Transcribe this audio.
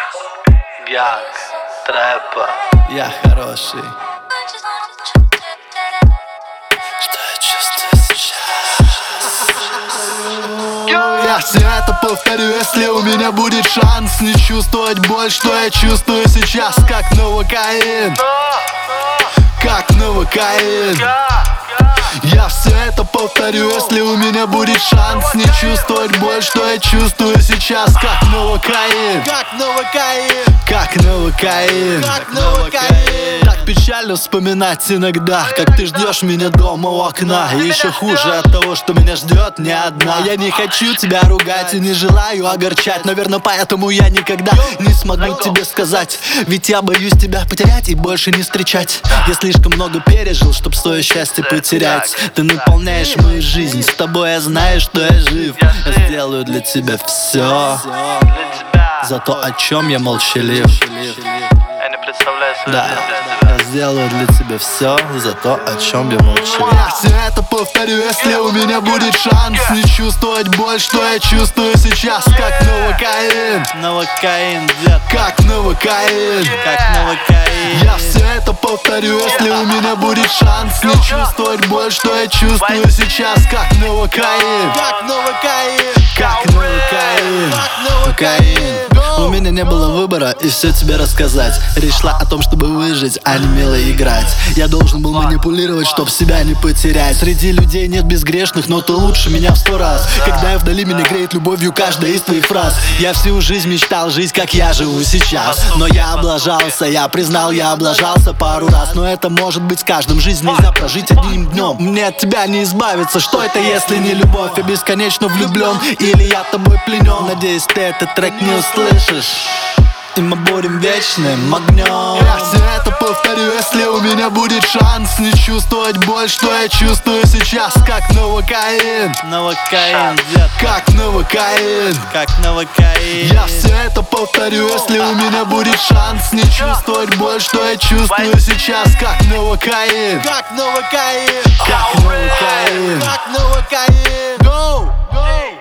Янг, трэпа. Я хороший. Что я чувствую сейчас? Я все это повторю, если у меня будет шанс не чувствовать боль, что я чувствую сейчас. Как новокаин, как новокаин. Я все это повторю, если у меня будет шанс не чувствовать боль, что я чувствую сейчас. Как новокаин, как новокаин, как новокаин, как новокаин. Так печально вспоминать иногда, как ты ждешь меня дома у окна. И еще хуже от того, что меня ждет не одна. Я не хочу тебя ругать и не желаю огорчать. Наверное, поэтому я никогда не смогу тебе сказать. Ведь я боюсь тебя потерять и больше не встречать. Я слишком много пережил, чтоб свое счастье потерять. Ты наполняешь мою жизнь, с тобой я знаю, что я жив. Я сделаю для тебя все за то, о чем я молчалив. Я не представляю свою Да, жизнь без тебя. я сделаю для тебя все за то, о чем я молчалив. Я все это повторю, если у меня будет шанс не чувствовать боль, что я чувствую сейчас. Как новокаин, новокаин, дед. Как новокаин, как новокаин. Я все это повторю, если у меня будет шанс не чувствовать боль, что я чувствую сейчас. Как новокаин, как новокаин, как новокаин, как новокаин. У меня не было выбора и все тебе рассказать. Речь шла о том, чтобы выжить, а не мило играть. Я должен был манипулировать, чтоб себя не потерять. Среди людей нет безгрешных, но ты лучше меня в 100 раз. Когда я вдали, меня греет любовью каждая из твоих фраз. Я всю жизнь мечтал жить, как я живу сейчас. Но я облажался, я признал, я облажался пару раз. Но это может быть с каждым, жизнь нельзя прожить одним днем. Мне от тебя не избавиться, что это если не любовь? Я бесконечно влюблен или я тобой пленен? Надеюсь, ты этот трек не услышишь. И мы будем вечным огнем. Я все это повторю, если у меня будет шанс не чувствовать боль, что я чувствую сейчас. Как новокаин, новокаин, дед. Как новокаин, как новокаин. Я все это повторю, если у меня будет шанс не чувствовать боль, что я чувствую сейчас. Как новокаин, как новокаин, как новокаин, как новокаин. Go, go.